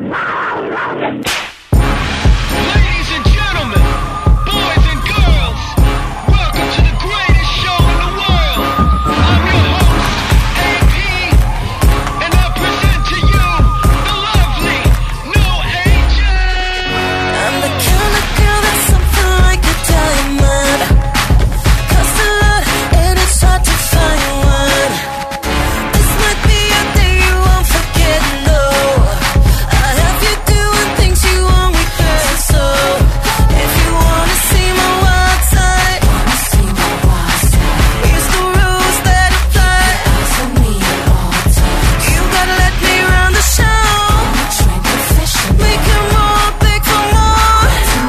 Ladies and gentlemen, boys and girls, welcome to the greatest show in the world. I'm your host, AP, and I present to you the lovely No Angel. I'm the kind of girl that's something like a diamond. Costs a lot and it's hard to find one. This might be a day you won't forget, no. I have you doing things you won't regret. So if you wanna see my wild side, here's the rules that apply. You gotta let me run the show. Make it more, big for more.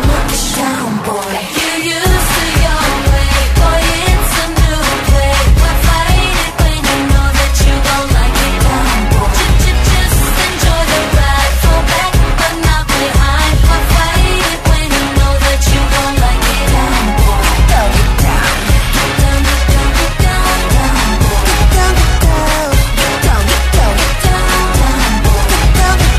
You used to your way, boy, it's a new play. Why fight it when you know that you gon' like it down, boy? Just enjoy the ride, fall back but not behind. Why fight it when you know that you gon' like it down, boy? Get down, get down, get down, get down, down, boy. Get down, get down, get down, get down, get down, down, boy. Get down, get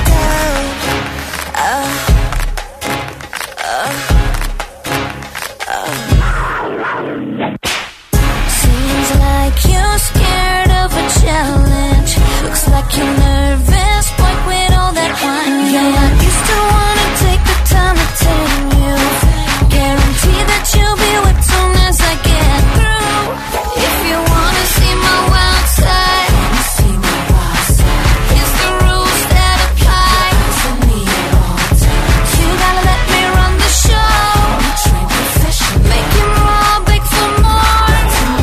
down. Seems like you're scared of a challenge. Looks like you're nervous, boy, with all that wine. Yeah, I used to wanna take the time to tell you. Guarantee that you'll be whipped soon as I get through. If you wanna see my wild side, here's the rules that apply. You gotta let me run the show. Make it more, big for more.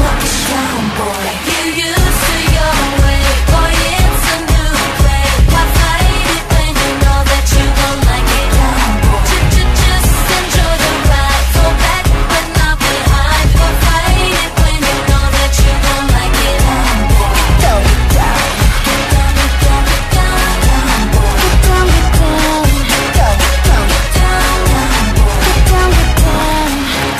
You used to your way, boy, it's a new play. Why fight it when you know that you gon' like it down, boy? Just enjoy the ride, fall back but not behind. Why fight it when you know that you gon' like it down, boy? Get down, get down, get down, get down, get down, down, boy. Get down, get down, get down, get down, get down, down, boy. Get down, get down.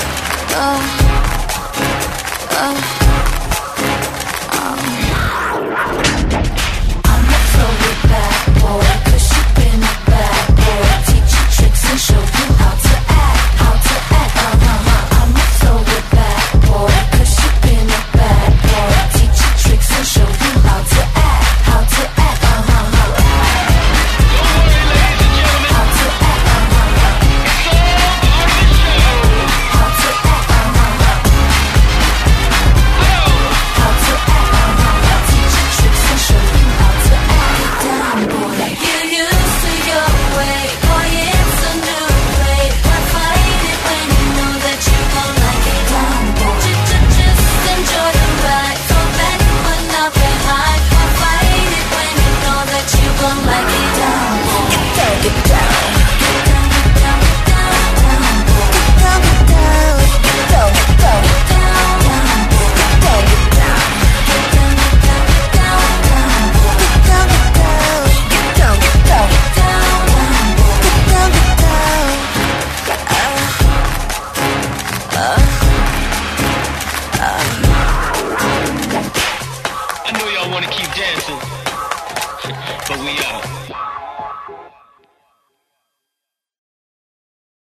I'ma throw it back, boy, 'cause you've been a bad boy. Teach you tricks and show you how to act, I'ma throw it back, boy, 'cause you've been a bad boy. Teach you tricks and show you how to act, Don't worry, ladies and gentlemen, how to act, it's all part of the show. how to act, how to act, teach you tricks and show you how to act. Down, boy. You used to your way, boy, it's a new play. Why fight it when you know that you gon' like it down, boy? Just enjoy the ride, fall back but not behind. Why fight it when you know that you gon' like it down, boy? Get down, get down, get down, get down, get down, down, boy. Get down, get down, get down, get down, get down, down, boy. Get down, get down, get down, get down, get down, down, boy. Get down, get down, get down, get down, get down, down, boy. Get down, get down. I know y'all wanna keep dancing, but we out.